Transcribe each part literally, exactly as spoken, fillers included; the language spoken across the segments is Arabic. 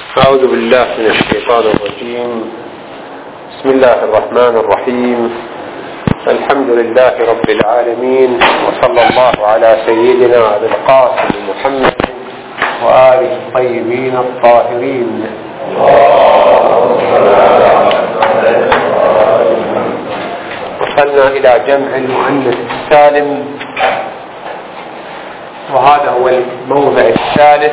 أعوذ بالله من الشيطان الرجيم. بسم الله الرحمن الرحيم. الحمد لله رب العالمين، وصلى الله على سيدنا أبي القاسم محمد وآله الطيبين الطاهرين. وصلنا إلى جمع المؤنث السالم، وهذا هو الموضع الثالث.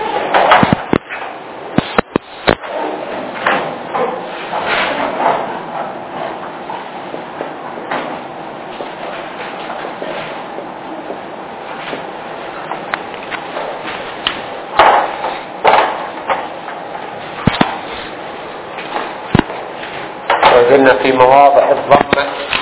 وقلنا في مواضع الضمة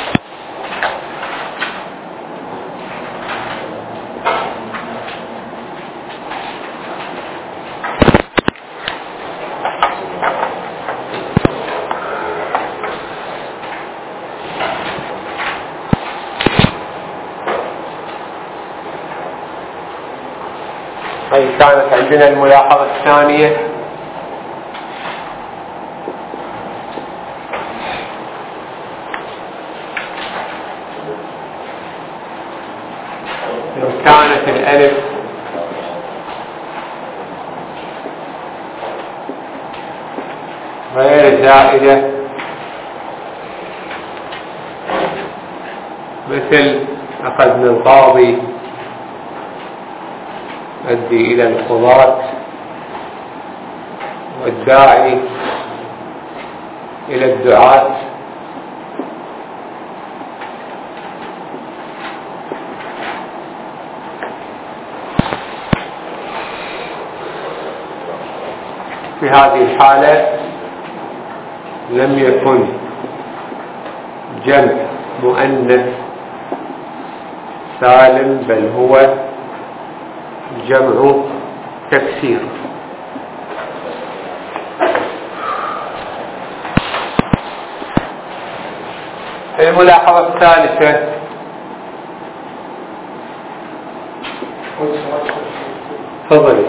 هذه كانت عندنا الملاحظة الثانية. لو كانت الألف غير زائدة مثل أخذنا القاضي يؤدي إلى القضاة، والداعي إلى الدعاة، في هذه الحالة لم يكن جمع مؤنث سالم، بل هو جمع تكسير. الملاحظة الثالثة تفضلي.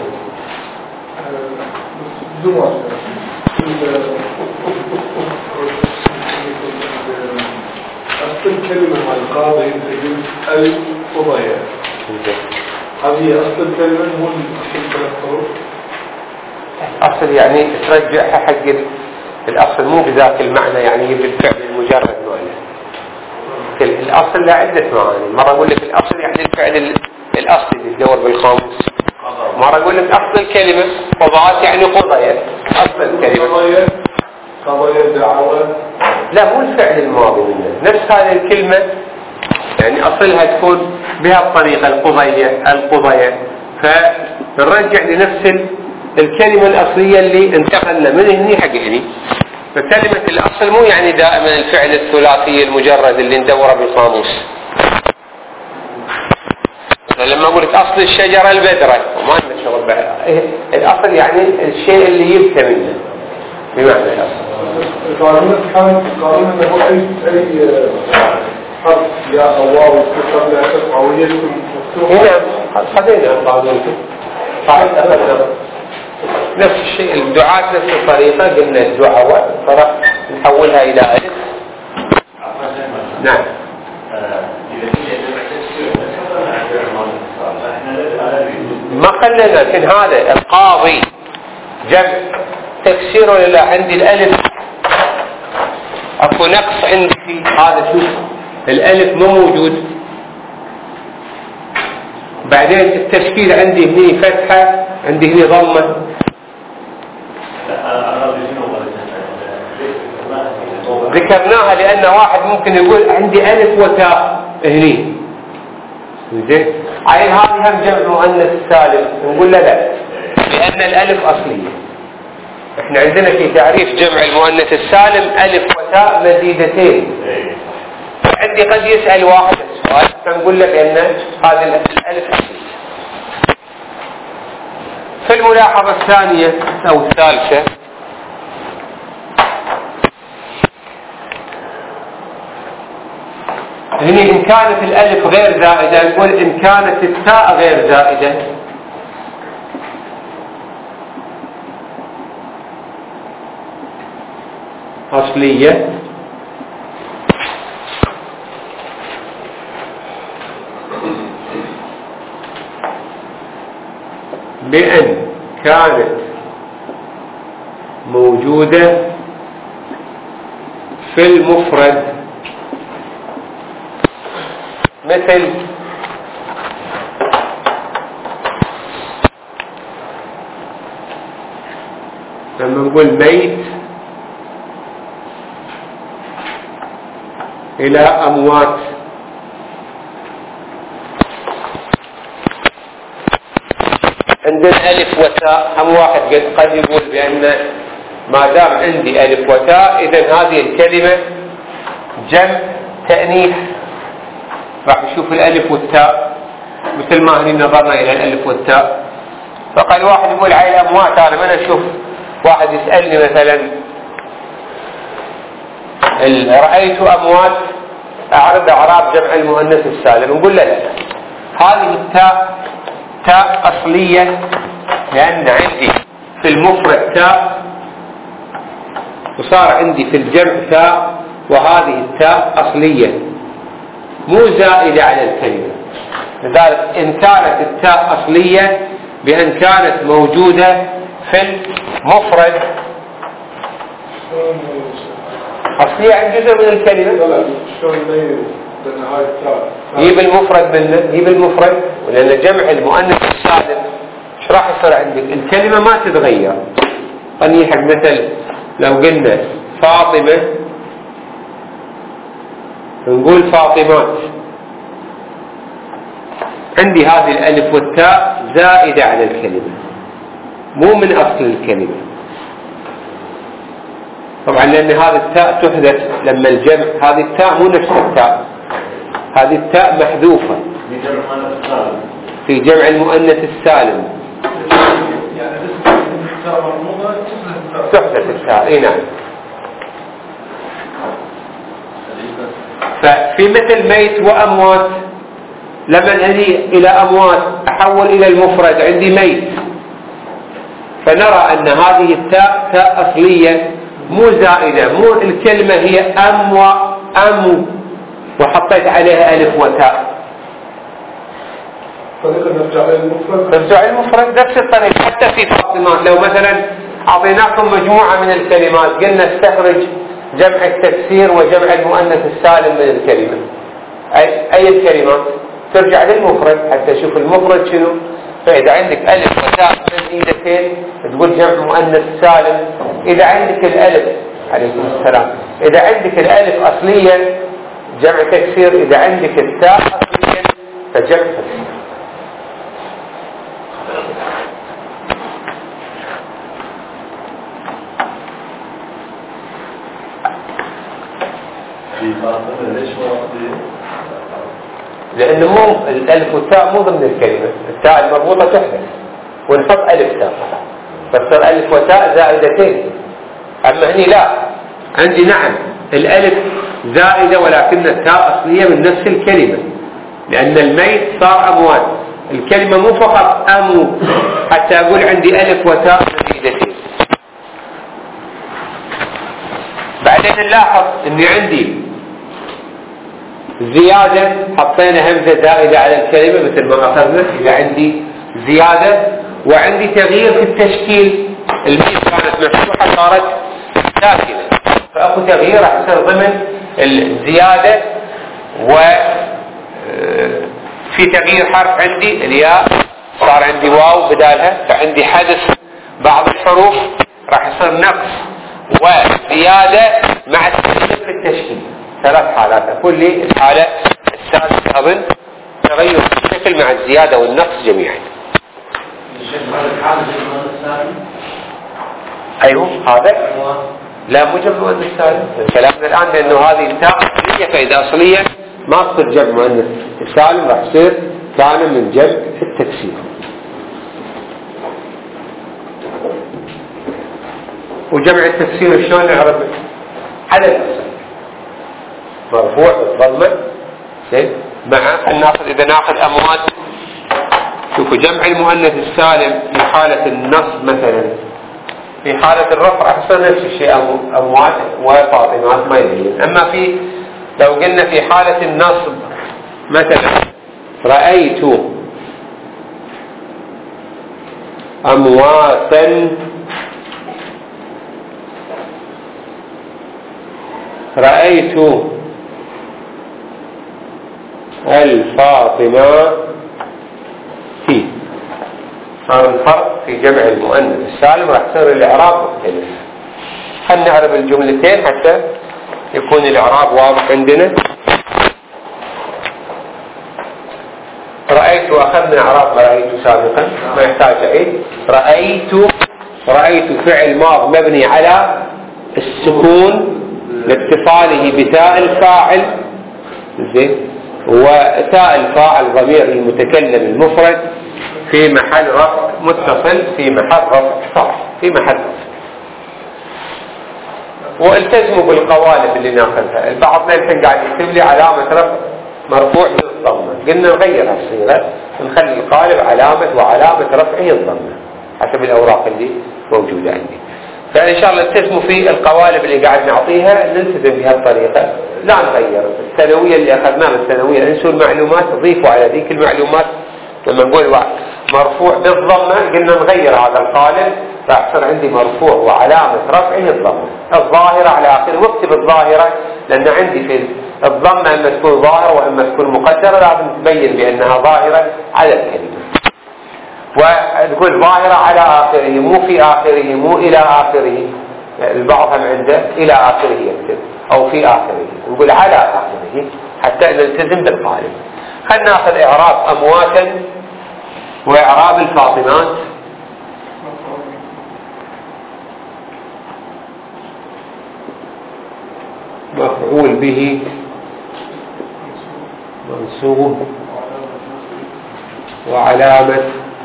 أصل كلمة القاضي تجد القضايا، هذه أصل الكلمة هو أصل ثلاث حروف. أصل يعني ترجعها حق الأصل، مو بذاك المعنى يعني بالفعل المجرد معنى. الأصل له عدة معاني. مرة أقول لك الأصل يعني الفعل الأصلي اللي تدور بالقاموس، مرة أقول لك أصل الكلمة قضاء يعني قضايا. أصل الكلمة قضايا قضايا دعوة، لا مو الفعل الماضي منه، نفس هذه الكلمة يعني أصلها تكون بها الطريقة القضية القضية، فنرجع لنفس الكلمة الأصلية اللي انتقلنا من هني حق هني. فكلمة الأصل مو يعني دائما الفعل الثلاثي المجرد اللي ندوره بالقاموس. لما أقول لك أصل الشجرة البذرة وما لنا شغل بها، الأصل يعني الشيء اللي يبتى منه بمعنى الأصل. قانون كان قانون أنه أي أي حرف يا أو واو يكتب لا تقع ويكتب مفتوح. هنا خذينا القانون صحيح، أخذنا نفس الشيء. الدعاة نفس الطريقة، قلنا الدعوة فرح نحولها إلى ألف. نعم. ما خلنا، لكن هذا القاضي جمع تكسير ولا لا؟ عندي الألف أكو نقص عندي في هذا، شوف الألف مو موجود، بعدين التشكيل عندي هني فتحة، عندي هني ضمة. ذكرناها لأن واحد ممكن يقول عندي ألف وتاء هني، زين عين هذه هم جمع مؤنث سالم، نقول لا لا، لأن الألف أصلية. احنا عندنا في تعريف جمع المؤنث السالم ألف وتاء مزيدتين. عندي قد يسأل واحد السؤال فنقول لك أن هذه الألف أصلية. في الملاحظة الثانية أو الثالثة هنا إن كانت الألف غير زائدة نقول إن كانت التاء غير زائدة. أصلية بأن كانت موجودة في المفرد، مثل لما نقول ميت إلى أموات، عندنا ألف وتاء. هم واحد قد يقول بأن ما دام عندي ألف وتاء إذن هذه الكلمة جمع تأنيث. راح نشوف الألف والتاء مثل ما هني نظرنا إلى الألف والتاء. فقال واحد يقول على الأموات، أنا ما أشوف واحد يسألني مثلا رأيت أموات أعرض أعراب جمع المؤنث السالم، نقول لا لا، هذه التاء تاء أصلية، لأن عندي في المفرد تاء وصار عندي في الجمع تاء، وهذه التاء أصلية مو زائدة على الكلمة. لذلك إن كانت التاء أصلية بأن كانت موجودة في المفرد أصلية عن جزء من الكلمة، يجيب المفرد منه، يجيب المفرد، ولأن جمع المؤنث السالم ايش راح يصير عندك؟ الكلمة ما تتغير. خليني حق مثل لو قلنا فاطمة نقول فاطمات، عندي هذه الألف والتاء زائدة على الكلمة مو من أصل الكلمة طبعا، لأن هذه التاء تحدث لما الجمع. هذه التاء مو نفس التاء، هذه التاء محذوفة في جمع المؤنث السالم، تحدث التاء. اي نعم. ففي مثل ميت وأموات، لما أجي إلى أموات أحول إلى المفرد عندي ميت، فنرى أن هذه التاء تاء أصلية مو زائدة، مو الكلمة هي أم وأم وحطيت عليها ألف وتاء. نرجع المفرد نفس الطريقة. حتى في فاطمات لو مثلا أعطيناكم مجموعة من الكلمات قلنا استخرج جمع التكسير وجمع المؤنث السالم من الكلمة، أي, أي الكلمات ترجع للمفرد حتى شوف المفرد شنو. فإذا عندك ألف وتاء مزيدتين تقول جمع مؤنث سالم. إذا عندك الألف عليكم السلام، إذا عندك الألف أصليا جمع تكسير، إذا عندك التاء أصليا فجمع تكسير. لأنه مو الألف والتاء مو ضمن الكلمة، التاء المربوطة تحدث ونحط ألف تاء فتصير ألف وتاء زائدتين. أما هني لا، عندي نعم الألف زائدة ولكن التاء أصلية من نفس الكلمة، لأن الميت صار أموات. الكلمة مو فقط أمو حتى أقول عندي ألف وتاء مزيدتين. بعدين نلاحظ أني عندي زيادة، حطينا همزة زائدة على الكلمة مثل ما أخذنا. إذا عندي زيادة وعندي تغيير في التشكيل، الميم كانت مفتوحة صارت ساكنة، فأخذ تغيير راح يصير ضمن الزيادة، وفي تغيير حرف عندي الياء صار عندي واو بدالها، فعندي حذف بعض الحروف راح يصير نقص وزيادة مع التغيير في التشكيل. ثلاث حالات. أقول لي الحالة السادسة أظن تغير في الشكل مع الزيادة والنقص جميعا. أيوه هذا لا مو جمع مؤنث سالم. كلامنا الآن لأنه هذه التاء أصلية، فإذا أصلية ما تصير جمع مؤنث سالم، راح يصير كان من جمع التكسير. وجمع التكسير شلون نعرف؟ على الأصل مرفوع بالضمة زين. مع الناقص إذا ناخذ أموات، شوفوا جمع المؤنث السالم في حالة النصب مثلا في حالة الرفع راح يصير نفس الشيء، أموات وفاطمات ما يدرين. أما في لو قلنا في حالة النصب مثلا رأيت أمواتا رأيت الفاطمة في، صار الفرق في جمع المؤنث السالم راح يصير الإعراب مختلف. خلينا نعرف الجملتين حتى يكون الإعراب واضح عندنا. رأيت أخذنا إعراب رأيت سابقا ما يحتاج أعيد. رأيت رأيت فعل ماض مبني على السكون لاتصاله بتاء الفاعل، زين، وتاء الفاعل ضمير المتكلم المفرد في محل رفع متصل في محل رفع صح في محل رفع. والتزموا بالقوالب اللي ناخذها. البعض الحين قاعد يكتب لي علامة رفع مرفوع بالضمة، قلنا نغير هالصيغة نخلي القالب علامة وعلامة رفعه الضمة حسب الأوراق اللي موجودة عندي. فإن شاء الله التزموا في القوالب اللي قاعد نعطيها نلتزم بهالطريقة، لا نغير. الثانوية اللي أخذناها من الثانوية انسوا المعلومات ضيفوا على ذيك المعلومات. لما نقول مرفوع بالضمة قلنا نغير هذا القالب راح يصير عندي مرفوع وعلامة رفعه الضمة الظاهرة على آخره. واكتب الظاهرة لأن عندي في الضمة إما تكون ظاهرة وإما تكون مقدرة، لازم تبين بأنها ظاهرة على الكلمة. وتقول ظاهرة على آخره مو في آخره مو إلى آخره، البعض هم عنده إلى آخره يكتب أو في آخره، نقول على آخره حتى نلتزم بالقالب. خلنا ناخذ إعراب أمواتا وإعراب الفاطمات. مفعول به منصوب وعلامة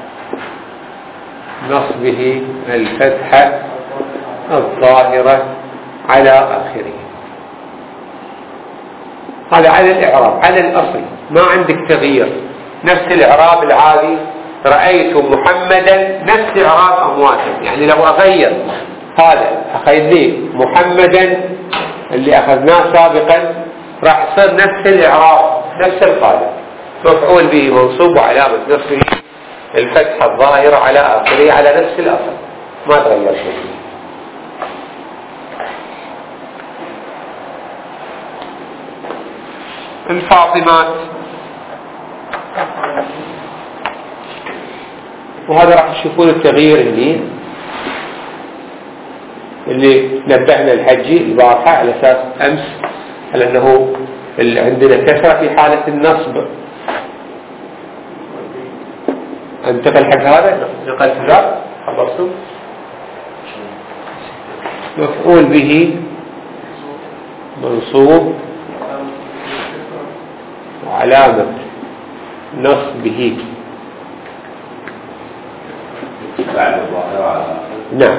نصبه الفتحة الظاهرة على آخره. هذا على الإعراب على الأصل ما عندك تغيير، نفس الإعراب العادي. رأيت محمدا نفس إعراب أمواتا، يعني لو أغير هذا أخذ محمدا اللي أخذناه سابقا راح يصير نفس الإعراب نفس القالب. مفعول به منصوب وعلامة نصبه الفتحة الظاهرة على آخره على نفس الأصل ما تغير شيء. الفاطمات وهذا راح تشوفون التغيير اللي اللي نبهنا الحجي البارحة على أساس أمس على أنه عندنا كسرة في حالة النصب. انتقل حق هذا نقلت ذا خلصتم. مفعول به منصوب وعلامة نصبه نعم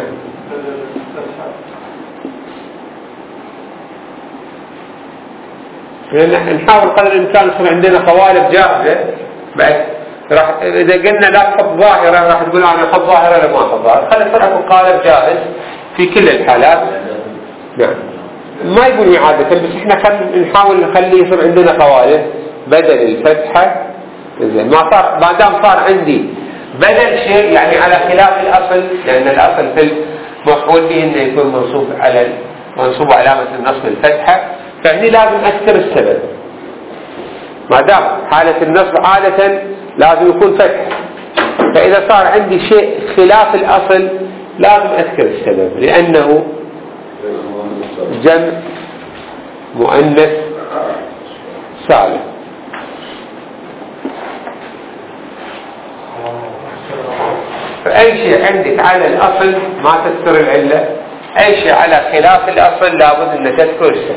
نحاول قدر الإمكان يصير عندنا قوالب جاهزة. بعد راح إذا قلنا لا تحط ظاهرة راح تقول أنا أحط ظاهرة ولا ما أحط ظاهرة. خلي يصير عندكم قالب جاهز في كل الحالات. نعم ما يقول إعادة بس إحنا خل نحاول نخلي يصير عندنا قوالب بدل الفتحة. إذا ما صار ما دام صار عندي بدل شيء يعني على خلاف الأصل، لأن الأصل في المفعول به إنه يكون منصوب على منصوب علامة النصب الفتحة، فهني لازم أذكر السبب. ما دام حالة النصب عادة لازم يكون فتح، فإذا صار عندي شيء خلاف الأصل لازم أذكر السبب لأنه جمع مؤنث سالم. فأي شيء عندك على الأصل ما تذكر العلة، أي شيء على خلاف الأصل لابد أن تذكر السبب.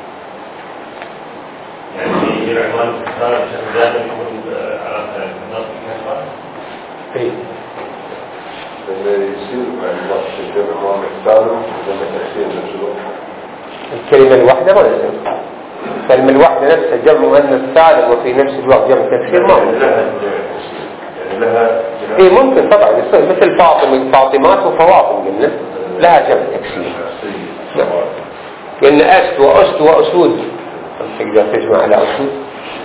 يعني العنوان الثاني دائما يكون على النص كسرة. إيه. لما يصير مع النص الجمع مؤنث سالم لما تأثير نفسه. الكلمة الواحدة ما يصير. الكلمة الواحدة نفسها جمع مؤنث سالم وفي نفس الوقت جمع تكسير ما ممكن. يعني لها إيه ممكن طبعا يصير مثل فاطمة فاطمات وفواطم قلنا. لها جمع تكسير. لأن أسد وأسد وأسود تقدر تجمع على أسود.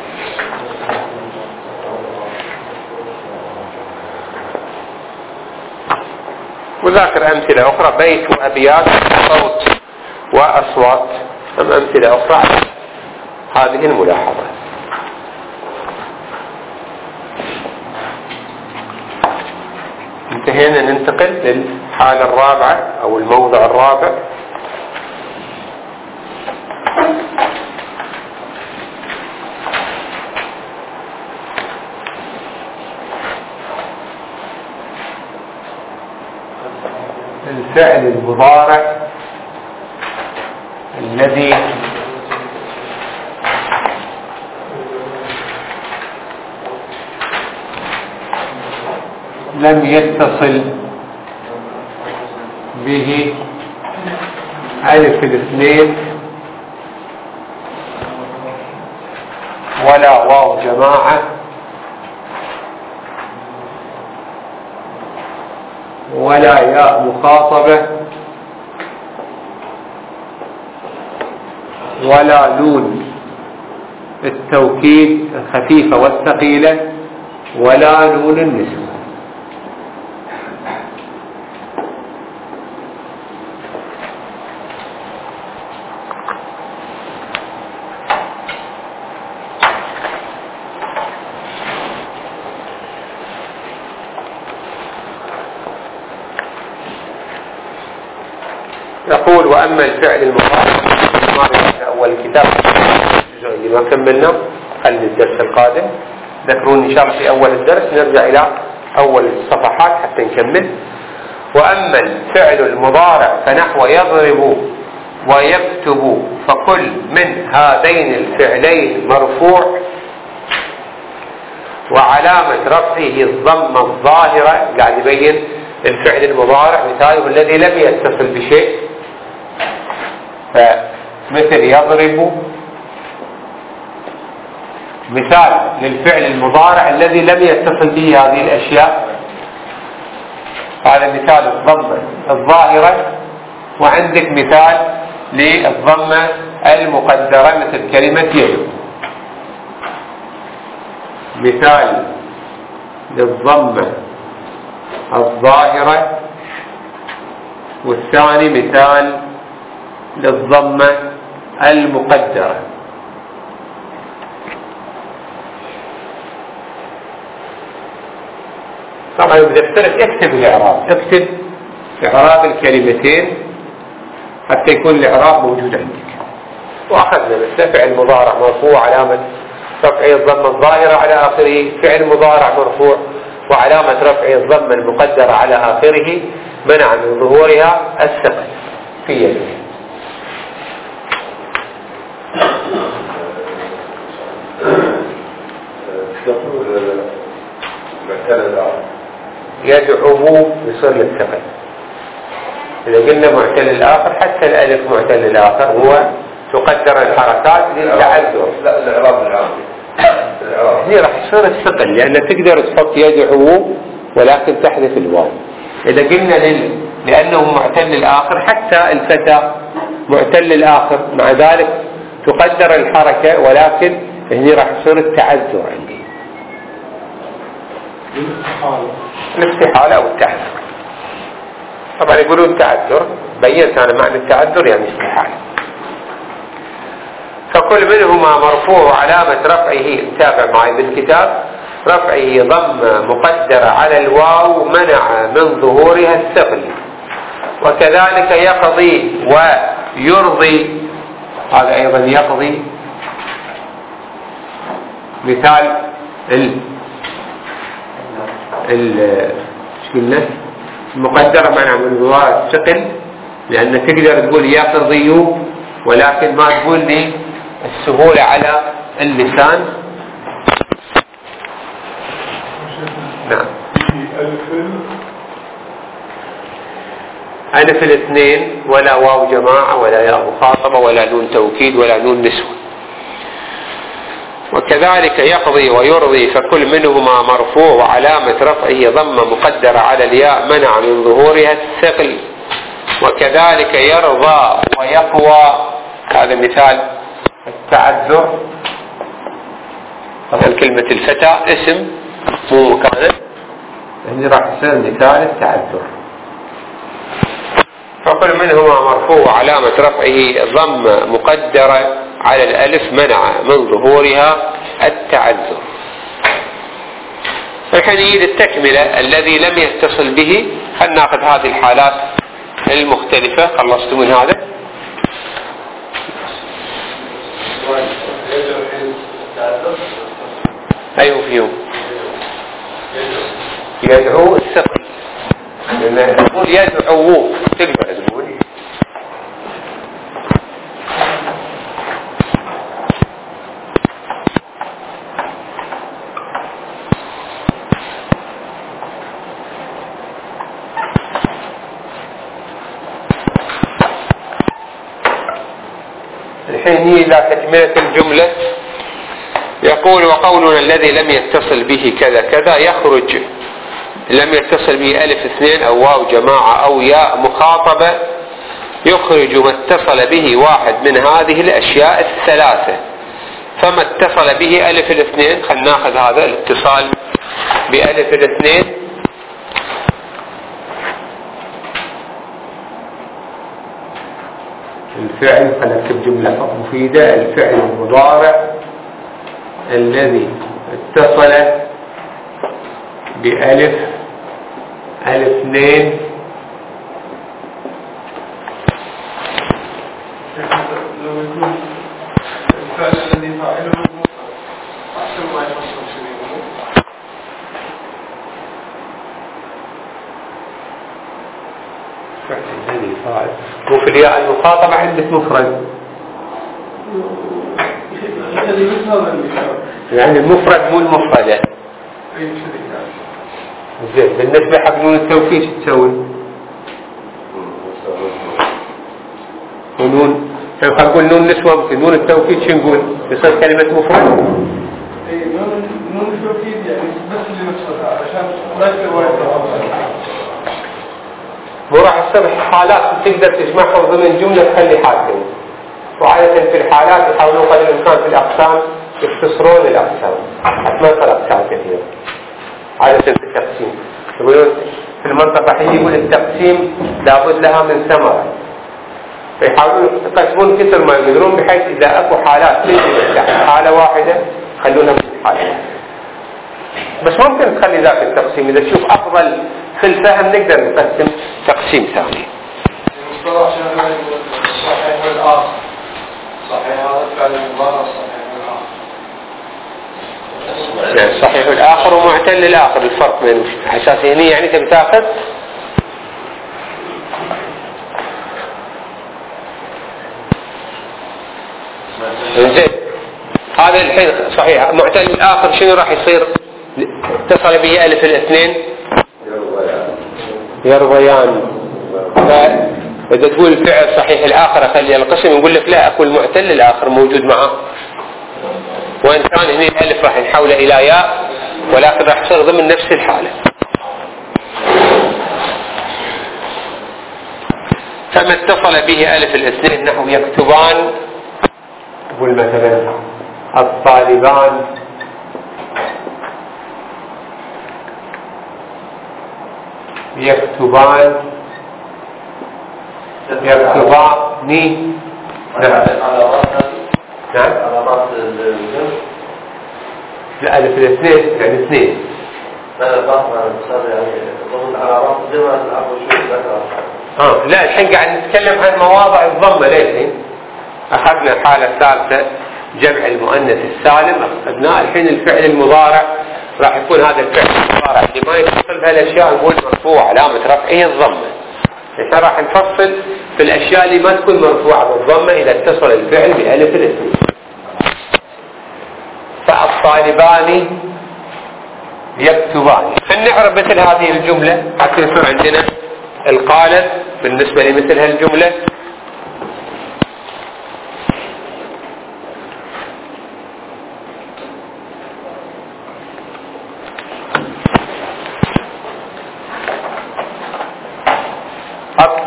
وذاكر أمثلة أخرى بيت وأبيات صوت وأصوات أم أمثلة أخرى هذه الملاحظة. انتهينا، ننتقل للحالة الرابعة أو الموضع الرابع. الفعل المضارع الذي لم يتصل به ألف الاثنين ولا واو جماعة ولا ياء مخاطبة ولا نون التوكيد الخفيفة والثقيلة ولا نون النسوة. يقول وأما الفعل المضارع في أول الكتاب الجزء اللي ما كملنا خلي الدرس القادم، ذكرون إن شاء الله في أول الدرس نرجع إلى أول الصفحات حتى نكمل. وأما الفعل المضارع فنحو يضرب ويكتب فكل من هذين الفعلين مرفوع وعلامة رفعه الضمة الظاهرة. قاعد يبين الفعل المضارع مثاله الذي لم يتصل بشيء، فمثل يضرب مثال للفعل المضارع الذي لم يتصل به هذه الأشياء، هذا مثال الضمة الظاهرة. وعندك مثال للضمة المقدرة مثل كلمة يدعو، مثال للضمة الظاهرة، والثاني مثال للضمة المقدرة. طبعا إذا اختلف اكتب الإعراب، اكتب إعراب الكلمتين حتى يكون الإعراب موجود عندك. وأخذنا مثل فعل مضارع مرفوع علامة رفعه الضمة الظاهرة على آخره، فعل مضارع مرفوع وعلامة رفعه الضمة المقدرة على آخره منع من ظهورها الثقل في يده. يدعو يصير للثقل. إذا قلنا معتل الآخر حتى الألف معتل الآخر هو تقدر الحركات للتعذر. لا الإعراب العربي هي راح يصير الثقل لأن تقدر تحط يدعو ولكن تحذف الواو. إذا قلنا لل... لأنه معتل الآخر حتى الفتى معتل الآخر مع ذلك تقدر الحركة ولكن هنا راح يصير التعذر عندي، الاستحالة أو التعذر. طبعا يقولون التعذر، بينت أنا معنى التعذر يعني استحالة. فكل منهما مرفوع علامة رفعه، تابع معي بالكتاب، رفعه ضمة مقدرة على الواو منع من ظهورها الثقل. وكذلك يقضي ويرضي، هذا أيضا يقضي مثال ال ال قلنا المقدرة منع من ظهورها الثقل، لأن تقدر تقول يقضي ولكن ما تقول لي السهولة على اللسان. نعم. ألف الاثنين ولا واو جماعة ولا ياء مخاطبة ولا نون توكيد ولا نون نسوة. وكذلك يقضي ويرضي فكل منهما مرفوع وعلامة رفعه ضمة مقدرة على الياء منع من ظهورها الثقل. وكذلك يرضى ويقوى، هذا مثال التعذر. طبعا كلمة الفتى اسم مو مكانه، هنا راح يصير مثال التعذر. فكل منهما مرفوع وعلامة رفعه ضم مقدرة على الألف منع من ظهورها التعذر. الحين يجي التكملة الذي لم يتصل به. خلنا ناخذ هذه الحالات المختلفة. خلصت من هذا؟ أيوه فيهم يدعو الثقل، لما تقول يدعو تقدر تقول الحين إلى تكملة الجملة. يقول وقولنا الذي لم يتصل به كذا كذا يخرج، لم يتصل به ألف اثنين أو واو جماعة أو ياء مخاطبة، يخرج ما اتصل به واحد من هذه الأشياء الثلاثة. فما اتصل به ألف الاثنين، خلنا ناخذ هذا الاتصال بألف الاثنين. الفعل، خلينا نكتب جملة مفيدة، الفعل المضارع الذي اتصل بألف الاثنين لو يكون الفعل الذي فاعله أحسن ما يفصل شريكه. الفعل الذي فاعل وفي الياء المخاطبة عندك مفرد، يعني المفرد مو المفردة. زين بالنسبة حق نون التوكيد شو تسوي؟ ونون خلينا نقول نون نسوة، ممكن نون التوكيد شو نقول؟ يصير كلمة مفرد؟ اي نون نون التوكيد يعني بس اللي نفسها عشان لا يصير وايد. مو راح تصير حالات تقدر تجمعهم ضمن جملة تخلي حالتين، وعادة في الحالات يحاولون قدر الإمكان في الأقسام يختصرون الأقسام حتى ما يصير أقسام كثيرة. عادة في التقسيم يقولون في المنطقة حين يقول التقسيم لابد لها من ثمرة، فيحاولون يقسمون كثر ما يقدرون بحيث إذا أكو حالات تجي حالة واحدة خلونها من حالة. بس ممكن تخلي ذاك التقسيم إذا تشوف أفضل في الفهم نقدر نقسم تقسيم ثاني. مصطلح شغله صحيح والآخر، صحيح هذا فعل المضارع صحيح والآخر. يعني صحيح الآخر ومعتل الآخر، الفرق بينهم أساسيني يعني تبي تاخذ زين. هذا الحين صحيح معتل الآخر شنو راح يصير؟ اتصل به ألف الاثنين يرضيان. فإذا تقول الفعل صحيح الآخر أخلي القسم، نقول لك لا، أكو المعتل الآخر موجود معه، وإن كان هنا الألف راح نحوله إلى ياء ولكن راح يصير ضمن نفس الحالة. فما اتصل به ألف الاثنين نحو يكتبان، تقول مثلا الطالبان يكتبان يكتبان نعم لا ألف الاثنين يعني اثنين. لا لا يعني ضمن العلامات زي ما نعرف شو ذكر. اه لا الحين قاعد نتكلم عن مواضع الضمة. ليه أخذنا الحالة الثالثة جمع المؤنث السالم أخذناه. الحين الفعل المضارع راح يكون هذا الفعل المضارع اللي ما يتصل بهالأشياء نقول مرفوع علامة رفعه الضمة. إحنا راح نفصل في الأشياء اللي ما تكون مرفوعة بالضمة إذا اتصل الفعل بألف الاثنين. فالطالبان يكتبان. فنعرف مثل هذه الجملة حتى يصير عندنا القالب بالنسبة لمثل هالجملة.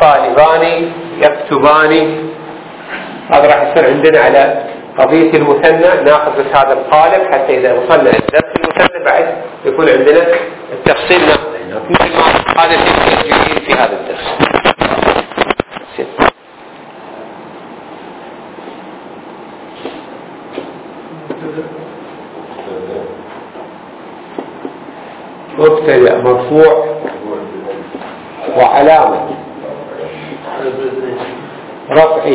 الطالبان يكتبان. هذا راح يصير عندنا على قضية المثنى، ناخذ بس هذا القالب حتى إذا وصلنا للدرس المثنى بعد يكون عندنا التفصيل ناخذه مثل ما هذا الجديد في هذا الدرس. مبتدأ مرفوع وعلامة رفعه.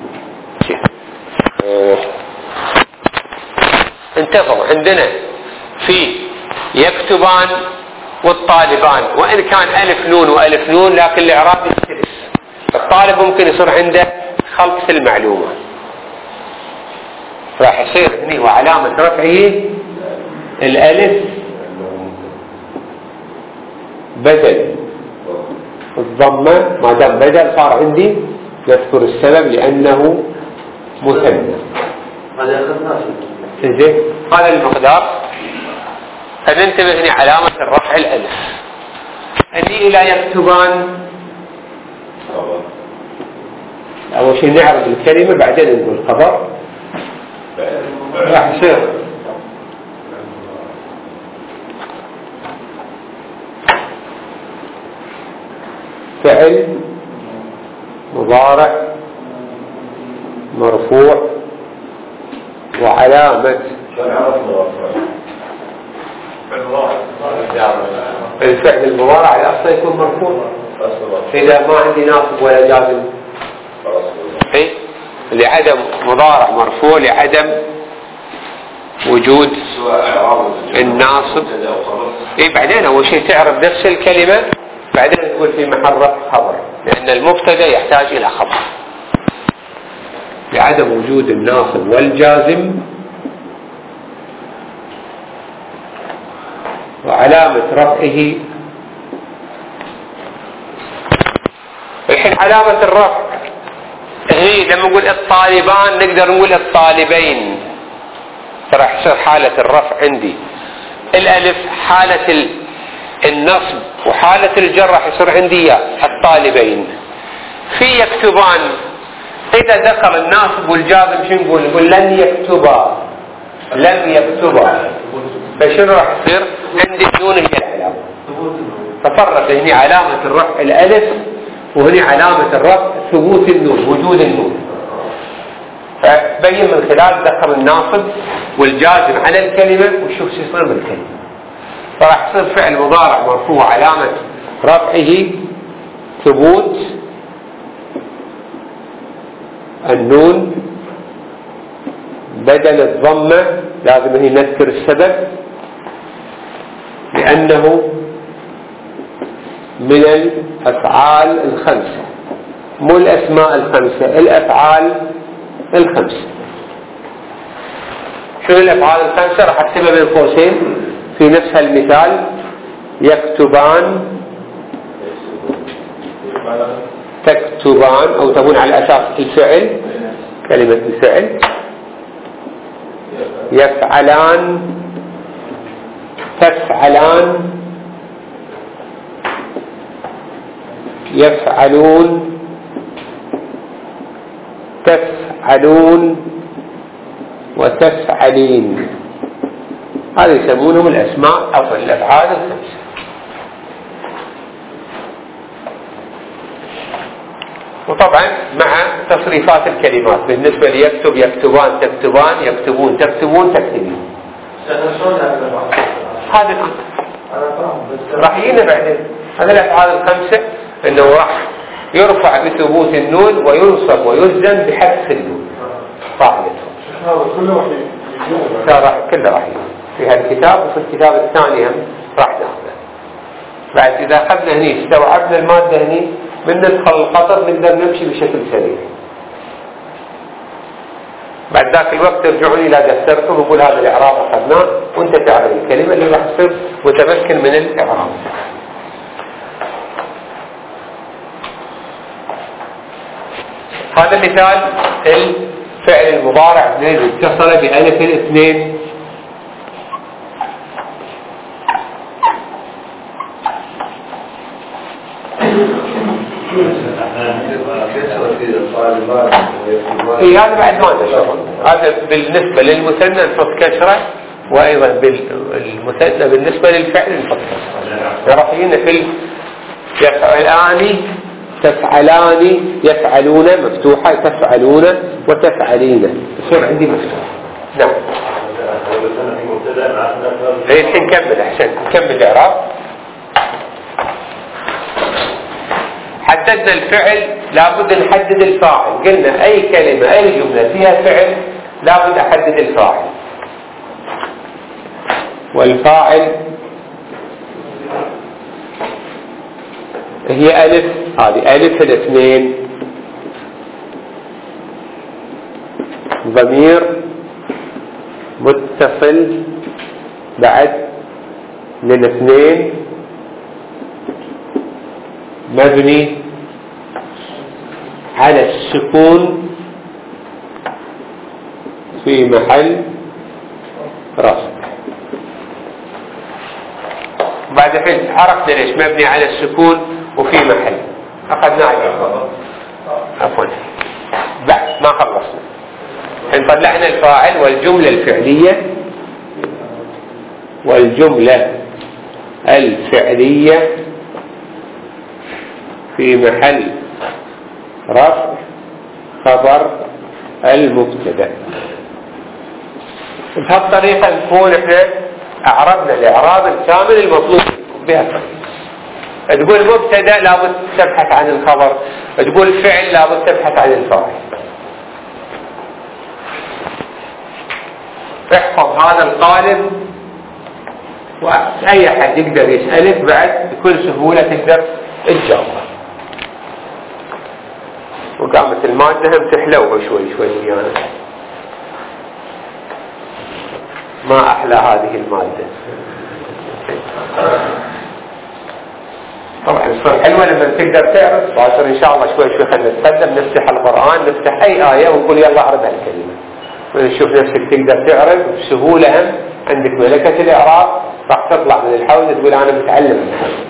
انتبهوا عندنا في يكتبان والطالبان وإن كان ألف نون وألف نون لكن الإعراب يختلف. الطالب ممكن يصير عنده خلط في المعلومة، راح يصير هنا وعلامة رفعه الألف بدل الضمة، ما دام بدل صار عندي نذكر السبب لأنه مثنى. زين هذا المقدار. فننتبه هنا علامة الرفع الألف. أني إلى يكتبان أول شيء نعرف الكلمة بعدين نقول خبر. راح يصير فعل مضارع مرفوع وعلامة الفعل المضارع على أصله يكون مرفوع إذا ما عندي ناصب ولا جازم لعدم مضارع مرفوع لعدم وجود الناصب. إيه بعدين أول شيء تعرف نفس الكلمة بعدين تقول في محل رفع خبر لأن المبتدأ يحتاج إلى خبر لعدم وجود الناصب والجازم وعلامة رفعه. الحين علامة الرفع هي لما نقول الطالبان نقدر نقول الطالبين، راح يصير حالة الرفع عندي الألف، حالة النصب وحالة الجر راح يصير عندي الطالبين. في يكتبان إذا ذكر الناصب والجازم شو نقول؟ نقول لن يكتبا، لم يكتبا. فشنو راح يصير عندي؟ النون هي العلامة. ففرق هنا علامة الرفع الألف وهنا علامة الرفع ثبوت النون وجود النون. فبين من خلال ذكر الناصب والجازم على الكلمة وشوف شو يصير بالكلمة. فراح يصير فعل مضارع مرفوع علامة رفعه ثبوت النون بدل الضمة. لازم هنا نذكر السبب لأنه من الأفعال الخمسة، مو الأسماء الخمسة، الأفعال الخمسة. شو الأفعال الخمسة؟ راح أكتبها بين قوسين في نفس المثال: يكتبان، تكتبان، أو تكون على أساس الفعل كلمة الفعل، يفعلان، تفعلان، يفعلون، تفعلون، وتفعلين. هذا يسمونهم الأسماء أو الأفعال الخمسة. وطبعا مع تصريفات الكلمات بالنسبة ليكتب يكتبان، تكتبان، يكتبون، تكتبون، تكتبين. هذا الأمر راح يجينا بعدين. هذه الأفعال الخمسة أنه راح يرفع بثبوت النون وينصب ويلزم بحذف النون قاعدته. كله راح يجي كله راح يجي في هالكتاب وفي الكتاب الثاني هم راح ناخذه. بعد إذا أخذنا هني استوعبنا المادة هني من ندخل القطر نقدر نمشي بشكل سريع. بعد ذاك الوقت ترجعون إلى دفتركم وقول هذا الإعراب أخذناه وأنت تعرف الكلمة اللي راح تصير متمكن من الإعراب. هذا مثال الفعل المضارع اثنين اتصل بألف الاثنين. اي هذا بعد ما عنده شغل. هذا بالنسبة للمثنى نحط كسرة، وايضا بالمثنى بالنسبة للفعل نحط كسرة. رفعين في يفعلان تفعلان يفعلون مفتوحة، تفعلون وتفعلين يصير عندي مفتوح. نعم. الحين نكمل احسن نكمل الاعراب. حددنا الفعل، لابد نحدد الفاعل. قلنا اي كلمة اي جملة فيها فعل لابد احدد الفاعل، والفاعل هي ألف. هذه ألف الاثنين ضمير متصل بعد للاثنين مبني على السكون في محل رفع. بعد حين عرفنا ليش مبني على السكون وفي محل أخذنا عليه. عفوا بعد ما خلصنا حين طلعنا الفاعل والجملة الفعلية، والجملة الفعلية في محل رفع خبر المبتدأ. بهالطريقة نكون احنا اعربنا الاعراب الكامل المطلوب بها. تقول مبتدأ لابد تبحث عن الخبر، تقول فعل لابد تبحث عن الفاعل. احفظ هذا القالب، واي احد يقدر يسألك بعد بكل سهولة تقدر تجاوب. وقامت المادة هم تحلوها شوي شوي ويانا. ما احلى هذه المادة. طبعا تصير حلوة لما تقدر تعرف. باكر ان شاء الله شوي شوي خلينا نتقدم، نفتح القرآن، نفتح اي آية ونقول يلا اعرف هالكلمة، ونشوف نفسك تقدر تعرف بسهولة. هم عندك ملكة الاعراب، راح تطلع من الحوزة تقول انا متعلم من الحوزة.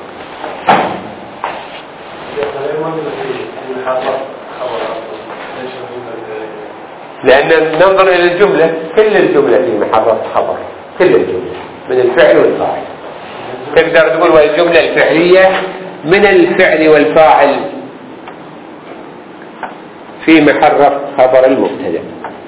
لأن ننظر إلى الجملة، كل الجملة في محل خبر، كل الجملة من الفعل والفاعل. تقدر تقول والجملة الفعلية من الفعل والفاعل في محل خبر المبتدأ.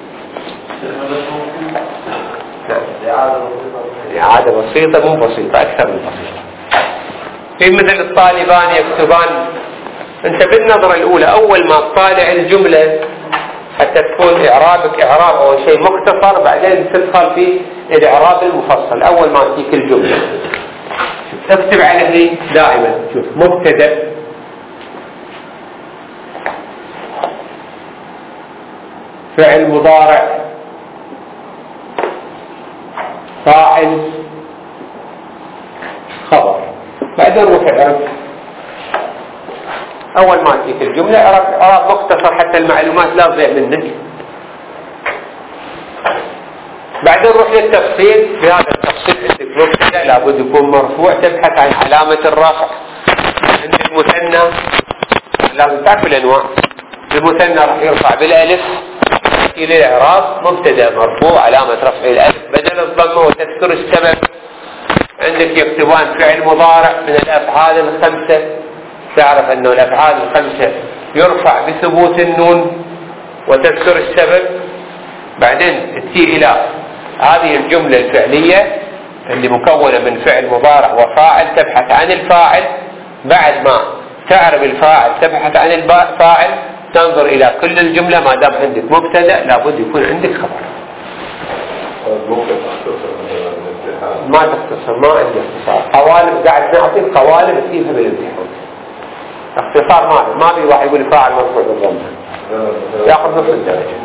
إعادة بسيطة مو بسيطة، أكثر من بسيطة. في مثل الطالبان يكتبان، أنت بالنظرة الأولى أول ما تطالع الجملة حتى تكون إعرابك إعراب أو شيء مختصر، بعدين تدخل في الإعراب المفصل. أول ما تجيك الجملة اكتب عليه دائما، شوف مبتدأ فعل مضارع فاعل خبر، بعدين روح اعرب. أول ما تجيك الجملة إعراب مختصر حتى المعلومات لا تضيع منك. بعدين روح للتفصيل. في هذا التفصيل عندك مبتدأ لابد يكون مرفوع، تبحث عن علامة الرفع. عندك مثنى لازم تعرف الأنواع. المثنى راح يرفع بالألف إلى الإعراب مبتدأ مرفوع علامة رفع الألف بدل الضمة وتذكر السبب. عندك يكتبان فعل مضارع من الأفعال الخمسة، تعرف أنه الأفعال الخمسة يرفع بثبوت النون وتذكر السبب. بعدين تأتي إلى هذه الجملة الفعلية اللي مكونة من فعل مضارع وفاعل، تبحث عن الفاعل. بعد ما تعرف الفاعل تبحث عن الفاعل، تنظر إلى كل الجملة. ما دام عندك مبتدأ لابد يكون عندك خبر. ما تختصر، ما عندك اختصار. قوالب قاعد نعطيك قوالب تجيبها بالامتحان. اختصار ما ما في واحد يقول فاعل مرفوع بالضمة ياخذ نص الدرجة.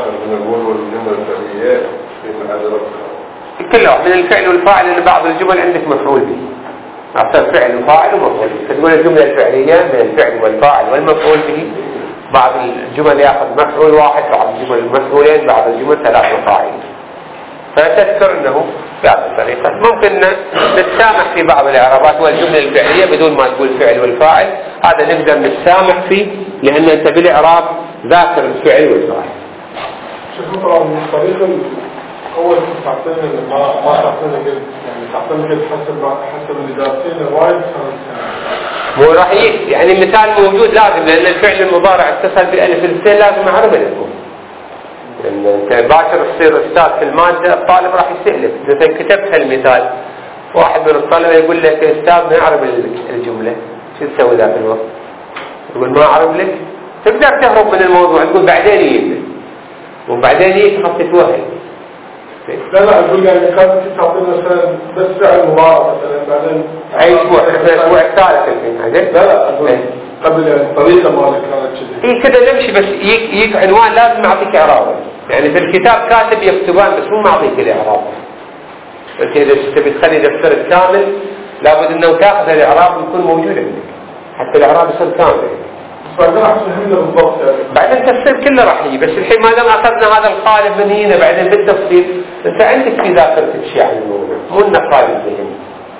كله من الفعل والفاعل، لأن بعض الجمل عندك مفعول به. أصل فعل وفاعل ومفعول به، فتقول الجملة الفعلية من الفعل والفاعل والمفعول به. بعض الجمل ياخذ مفعول واحد، بعض الجمل مفعولين، بعض الجمل ثلاث مفاعيل. فتذكر أنه بهذه الطريقة ممكن نتسامح في بعض الإعرابات والجملة الفعلية بدون ما تقول فعل والفاعل، هذا نقدر نتسامح فيه لأن أنت بالإعراب ذاكر الفعل والفاعل. شوفوا طبعا من الطريقة أول تعطينا ما ما تعطينا كده يعني تعطينا كده حسب حسب اللي دارسين وايد مو راح يجي يعني المثال موجود لازم، لأن الفعل المضارع اتصل بألف الاثنين لازم أعرف لكم. لأن أنت باكر تصير أستاذ في المادة الطالب راح يسألك إذا كتبت هالمثال واحد من الطلبة يقول لك يا أستاذ ما أعرف الجملة شو تسوي ذاك الوقت؟ يقول ما أعرف لك، تقدر تهرب من الموضوع تقول بعدين يجي وبعدين يجي تحط توهل. لا لا أقول يعني كانت تعطينا مثلا بس فعل مضارع مثلا بعدين أي أسبوع الأسبوع الثالث الحين عدل؟ لا لا أقول قبل يعني الطريقة مالك كانت كذي. إيه كذا نمشي بس يك يك عنوان لازم أعطيك إعرابه، يعني في الكتاب كاتب يكتبان بس مو معطيك الإعراب. أنت إذا تبي تخلي دفترك كامل لابد إنه تأخذ الإعراب ويكون موجود عندك حتى الإعراب يصير كامل. بعدين راح تفهمنا بالضبط يعني. بعدين التفصيل كله راح يجي، بس الحين ما دام أخذنا هذا القالب من هنا بعدين بالتفصيل أنت عندك في ذاكرتك شيء عن الموضوع مو إنه قالب ذهني.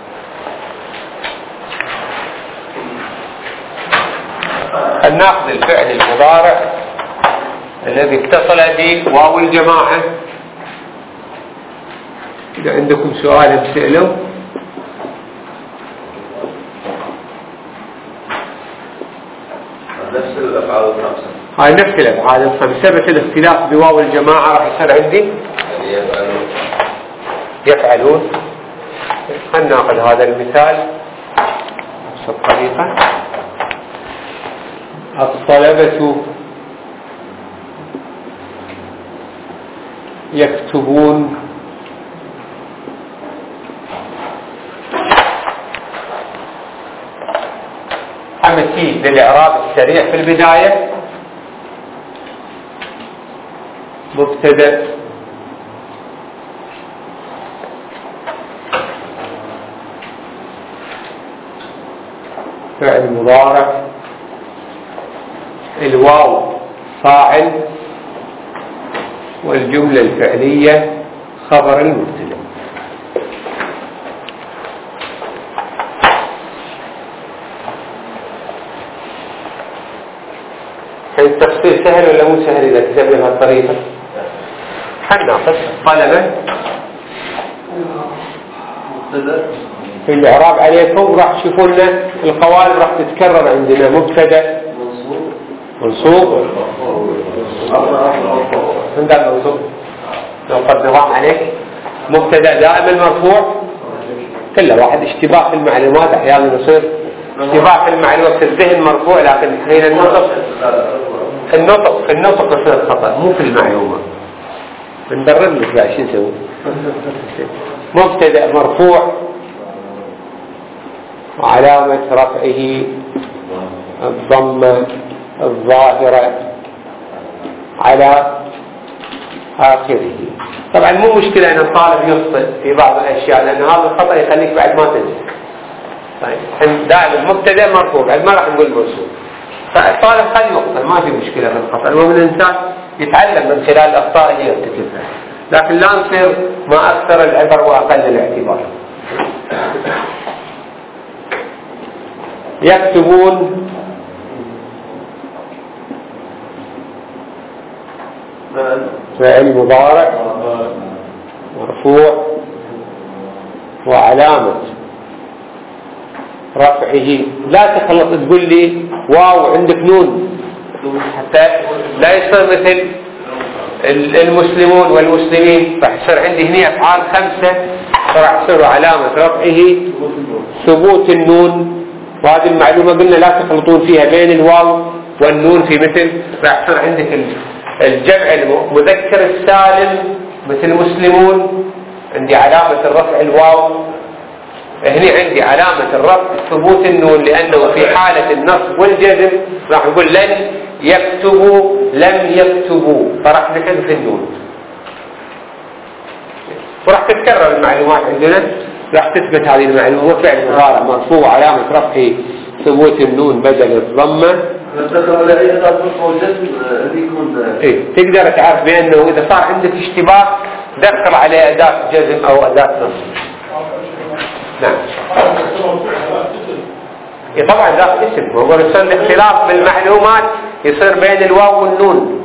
ناخذ الفعل المضارع الذي اتصل به واو الجماعة. إذا عندكم سؤال بسألوا. نفس الأفعال الخمسة. هاي نفس الأفعال الخمسة بس الاختلاف بواو الجماعة راح يصير عندي يفعلون. يفعلون. خلنا ناخذ هذا المثال نفس الطريقة. الطلبة يكتبون أمثيل للإعراب السريع في البداية. مبتدأ فعل مضارع الواو فاعل والجملة الفعلية خبر المبتدأ. التفصيل سهل ولا مو سهل إذا كتبنا بهالطريقة؟ حناقص طلبة في الإعراب عليكم راح تشوفون القوالب راح تتكرر عندنا. مبتدأ منصوب عندنا منصوب لو قد نظام عليك. مبتدأ دائما مرفوع كله واحد اشتباه في المعلومات أحيانا يصير اشتباه في المعلومات في الذهن مرفوع لكن حين النطق في النطق في النطق يصير خطأ مو في المعلومة. بندرب لك بقى شو نسوي. مبتدأ مرفوع وعلامة رفعه الضمة الظاهرة على آخره. طبعا مو مشكلة أن الطالب يخطئ في بعض الأشياء لأن هذا الخطأ يخليك بعد ما تنسى. طيب دائما مبتدأ مرفوع بعد ما راح نقول منصوب. فالطالب خلي يخطئ ما في مشكلة في الخطأ. المهم الإنسان يتعلم من خلال الأخطاء اللي يرتكبها لكن لا نصير ما أكثر العبر وأقل الاعتبار. يكتبون فعل مضارع مرفوع وعلامة رفعه لا تخلط تقول لي واو عندك نون حتى لا يصير مثل المسلمون والمسلمين. راح يصير عندي هنا أفعال خمسة راح يصير علامة رفعه ثبوت النون. وهذه المعلومة قلنا لا تخلطون فيها بين الواو والنون في مثل راح يصير عندك الجمع المذكر السالم مثل مسلمون عندي علامة الرفع الواو. هنا عندي علامة الرفع ثبوت النون لأنه في حالة النصب والجزم راح نقول لن يكتبوا لم يكتبوا فراح نحذف النون وراح تتكرر المعلومات عندنا راح تثبت هذه المعلومة. فعل مضارع مرفوع علامة رفعه ثبوت النون بدل الضمة. إيه تقدر تعرف بأنه إذا صار عندك اشتباه دخل عليه أداة جزم أو أداة نصب. نعم. إيه طبعا ذات اسم، هو يصير الاختلاف بالمعلومات يصير بين الواو والنون.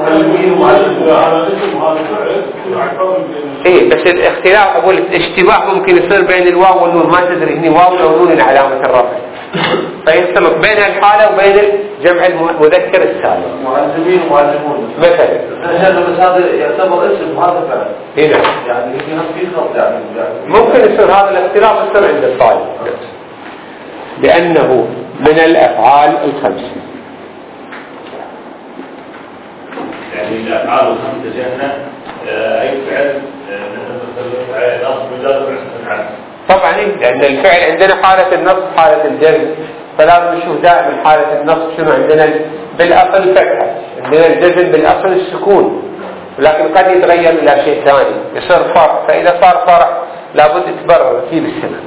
ايه بس الاختلاف اقول الاشتباه ممكن يصير بين الواو والنون، ما تدري هني واو او نون علامة الرفع، فيختلط بين الحالة وبين جمع المذكر السالم. معلمين ومعلمون مثلا. بس هذا يعتبر اسم هذا فعل. اي نعم. يعني في خط يعني. ممكن يصير هذا الاختلاف يصير عند الطالب. لأنه من الأفعال الخمسة. يعني الأفعال الخمسة جهنا أي فعل نصب مجرد عن طبعا لأن الفعل عندنا حالة النصب حالة الجزم، فلازم نشوف دائما حالة النصب شنو عندنا. بالأصل الفتحة، عندنا الجزم بالأصل السكون، لكن قد يتغير إلى شيء ثاني يصير فرع، فإذا صار فرع لابد تبرر فيه بالسبب.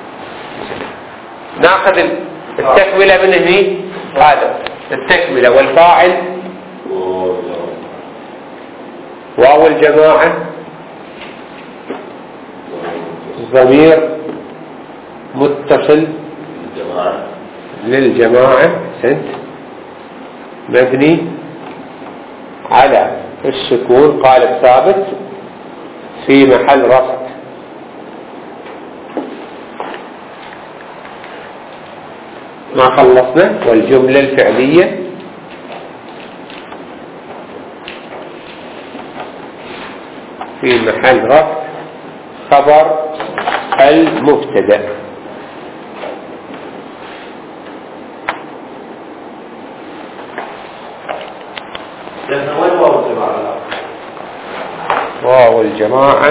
ناخذ التكملة من هني، هذا التكملة والفاعل واو الجماعة ضمير متصل للجماعة سنت مبني على السكون قالب ثابت في محل رفع. ما خلصنا. والجملة الفعلية في محل رفع خبر المبتدأ. واو الجماعة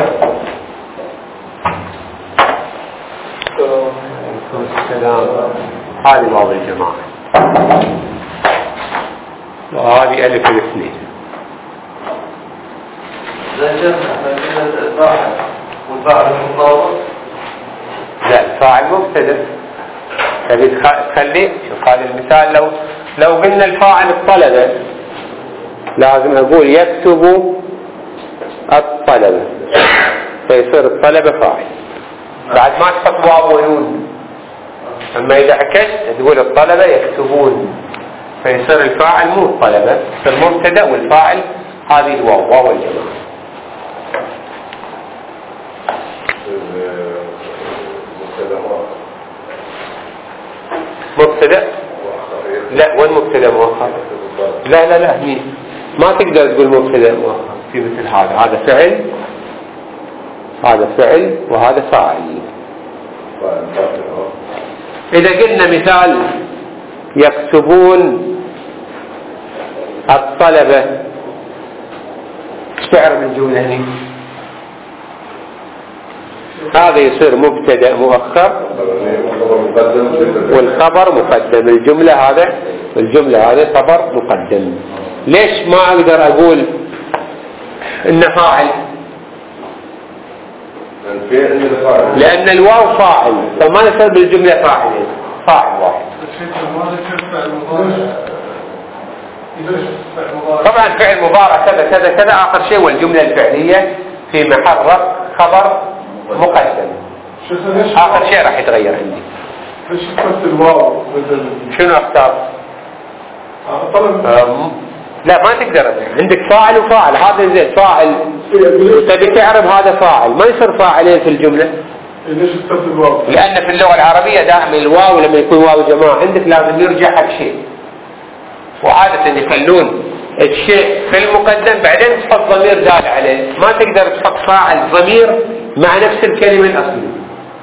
السلام، هذه واو الجماعة وهذه ألف الاثنين. لا الفاعل مبتدأ. تبي تخلي شوف هذا المثال، لو لو قلنا الفاعل الطلبة لازم أقول يكتب الطلبة، فيصير الطلبة فاعل بعد ما تحط واو ونون. أما إذا عكست تقول الطلبة يكتبون، فيصير الفاعل مو الطلبة، يصير مبتدأ والفاعل هذه الواو واو الجماعة. مبتدأ لا، وين مبتدأ مؤخر؟ لا لا لا هني ما تقدر تقول مبتدأ مؤخر في مثل هذا. هذا فعل، هذا فعل وهذا فاعل. إذا قلنا مثال يكتبون الطلبة، ايش تعرف الجملة هني؟ هذا يصير مبتدأ مؤخر والخبر مقدم. الجملة هذا الجملة هذا خبر مقدم. ليش ما أقدر أقول إنه فاعل؟ لأن الواو فاعل، فما يصير بالجملة فاعلين، فاعل واحد. طبعا فعل مضارع كذا كذا كذا آخر شيء، والجملة الفعلية في محل رفع خبر مقدم. آخر شيء راح يتغير عندي. ليش تحط الواو مثل شنو اختار؟ طلب. لا ما تقدر، عندك فاعل وفاعل، هذا زين فاعل تبي تعرف هذا فاعل، ما يصير فاعلين في الجملة. ليش تحط الواو؟ لأن في اللغة العربية دائما الواو لما يكون واو جماعة عندك لازم يرجع حق شيء، وعادة يخلون الشيء في المقدم بعدين تحط ضمير دال عليه. ما تقدر تحط فاعل ضمير مع نفس الكلمة الأصلية،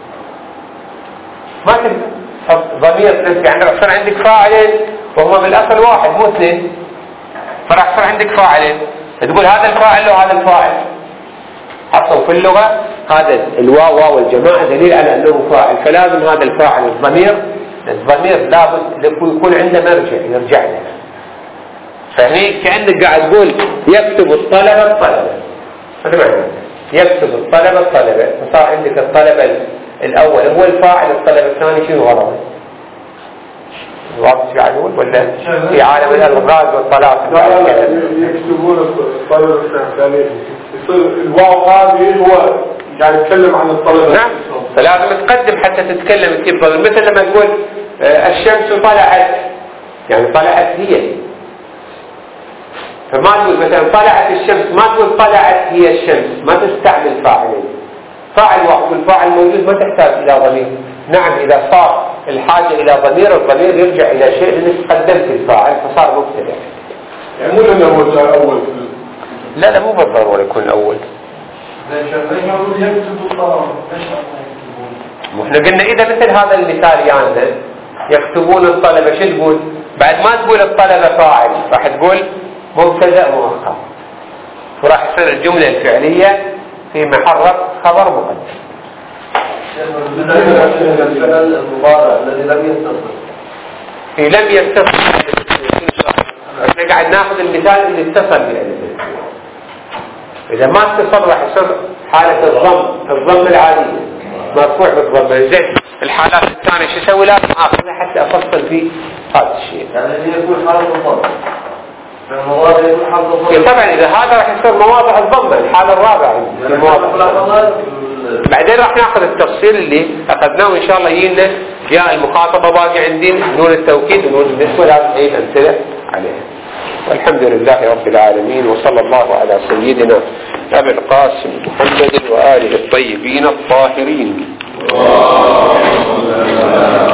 ما تقدر تحط ضمير. يعني راح يصير عندك فاعلين وهما بالأصل واحد مو اثنين، فراح يصير عندك فاعلين تقول هذا الفاعل وهذا الفاعل. أصلا في اللغة هذا الواو واو الجماعة دليل على أنه فاعل، فلازم هذا الفاعل الضمير الضمير لابد يكون عنده مرجع يرجع له. فهني كأنك قاعد تقول يكتب الطلبة الطلبة، هذا معنى يكتب الطلبة الطلبة، فصار عندك الطلبة الأول هو الفاعل، الطلبة الثاني شنو غرضه؟ واضح يعلمون ولا في عالم الألغاز والطلاق لا لا لا يكتبون الطلبة الثاني يصير الواو هذه هو يعني يتكلم عن الطلبة. نعم فلازم تقدم حتى تتكلم تجيب ضمير، مثل لما تقول الشمس طلعت يعني طلعت هي، فما تقول مثلا طلعت الشمس، ما تقول طلعت هي الشمس، ما تستعمل فاعلين، فاعل واحد والفاعل موجود ما تحتاج إلى ضمير. نعم إذا صار الحاجة إلى ضمير الضمير يرجع إلى شيء لأنك قدمت الفاعل فصار مبتدأ. يعني مو لأنه هو جاء أول. لا لا مو بالضرورة يكون أول. احنا قلنا إذا مثل هذا المثال يعني يكتبون الطلبة شو تقول؟ بعد ما تقول الطلبة فاعل راح تقول مبتدأ مؤخر، وراح يصير الجملة الفعلية في محل خبر مقدم. الفعل المضارع الذي لم يتصل في لم يتصل احنا قاعد ناخذ المثال اللي اتصل بألف. إذا ما اتصل راح يصير حالة الضم الضم العادية مرفوع بالضم. زين الحالات الثانية شو اسوي؟ لازم اخذها حتى افصل في هذا الشيء. يعني يكون حالة الضم المواضع يكون حالة الضم. طبعا إذا هذا راح يصير مواضع الضم الحالة الرابعة المواضع. بعدين راح ناخذ التفصيل اللي اخذناه وان شاء الله يجينا جاء المخاطبة باقي عندنا نون التوكيد ونون النسبة لازم نعيد امثلة عليها. والحمد لله رب العالمين وصلى الله على سيدنا أبي القاسم محمد وآله الطيبين الطاهرين.